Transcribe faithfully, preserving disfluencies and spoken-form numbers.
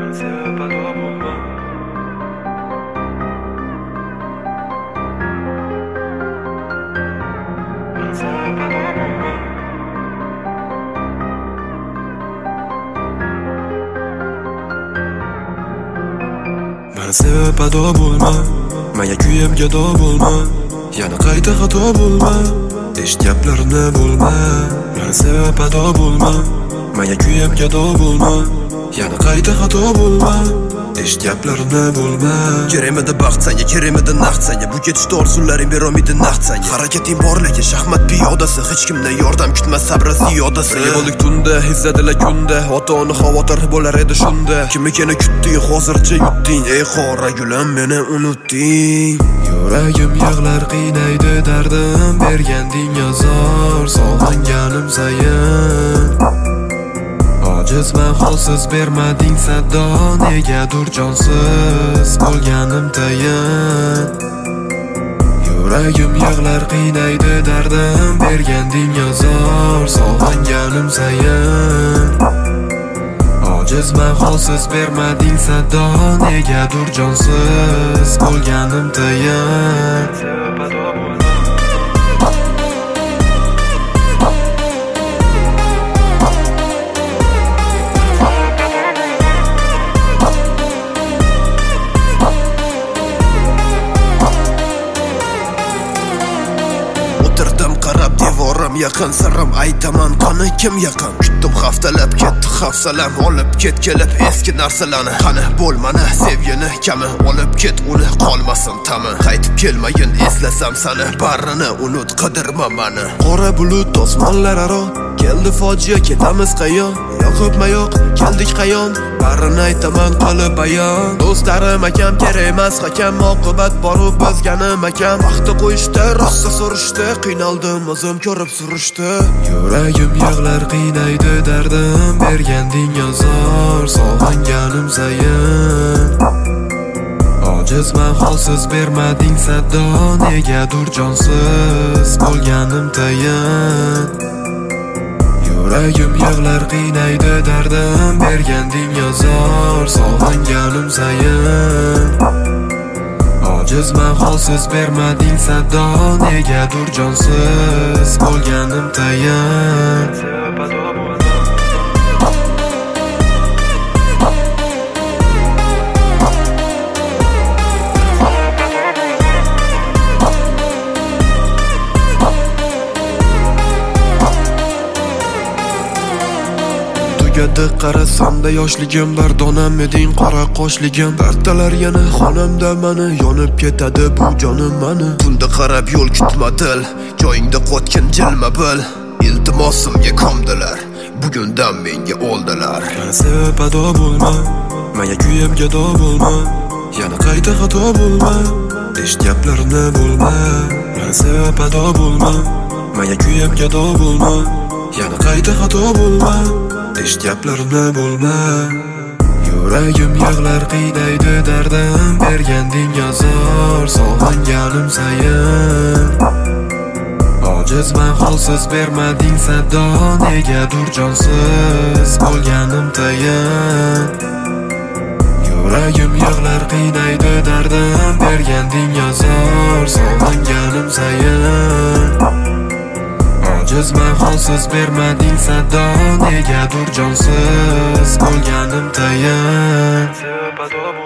Men sevib ado bo'lma, menga kuyib gado bo'lma, yana qayta xato bo'lma, eshitgaplarini bo'lma. Men sevib ado bo'lma, menga kuyib gado bo'lma, yana qayta xato bo'lma, eshitgaplarini bo'lma. Kerakmidi baxt senga, kerakmidi naqd senga, bu ketishda orzularing berolmaydi naqd senga. Harakating bor lekin shaxmat piyodasi, hech kimdan yordam kutma, sabri ziyodasi. Birga bo'ldik tunda, izzadilar kunda, ota-ona xavotir bo'lar edi shunda. Kimligini kutding, hozircha yutding, ey qora gulam meni unutding. Yuragim yig'lar, qiynaydi dardim, berganding azor, sog'inganim sayin. Ojizman, holsiz bermading saddo, negadur jonsiz bo'lganim tayin. Yuragim yig'lar, qiynaydi dardim, berganding azor, sog'inganim sayin. Ojizman, holsiz bermading saddo, negadur jonsiz bo'lganim tayin. Qarab devorim yaqin, sirrim aytaman, qani kim yaqin. Kutdim haftalab, ketdi hafsalam, olib ket kelib eski narsalarni. Qani bo'lmani, sevgini kami, olib ket uni, qolmasin tami. Qaytib kelmayin, eslasam sani, barini unut, qidirma mani. Qora bulut osmonlar aro, keldi fojia, ketamiz qayon. Yo'qmi yo'q, keldik qayon, barini aytaman qilib bayon. Do'stlarim akam kerak emas, hakam oqibat borib bizganim akam. Vaqti qo'yishdi, rosa so'rishdi, qiynaldim o'zim ko'rib surishdi. Yuragim yig'lar, qiynaydi dardim, berganding azor, sog'inganim sayin. Ojizman, holsiz bermading saddo, negadur jonsiz bo'lganim tayin. Yuragim yig'lar, qiynaydi dardim, berganding azor, sog'inganim sayin. Ojizman, holsiz bermading saddo, negadur jonsiz bo'lganim tayin. Tugadi qarasamda yoshligim, dardonam eding qora qoshligim. Dartalar yana xonamda mani, yonib ketadi bu jonim mani. Tunda qarab yo'l kutma dil, joyingda qotgan jilma bil. Iltimosimga ko'mdilar, bugundan menga oldilar. Men sevib ado bo'lma, menga kuyib gado bo'lma, yana qayta xato bo'lma, eshitgaplarini bo'lma. Men sevib ado bo'lma, menga kuyib gado bo'lma, yana qayta xato bo'lma, eshitgaplarini bo'lma. Yuragim yig'lar, qiynaydi dardim, berganding azor, sog'inganim sayin. Ojizman, holsiz bermading saddo, negadur jonsiz bo'lganim tayin. Yuragim yig'lar, qiynaydi dardim, berganding azor, sog'inganim sayin. Ojizman, holsiz bermading saddo, negadur jonsiz bo'lganim tayin.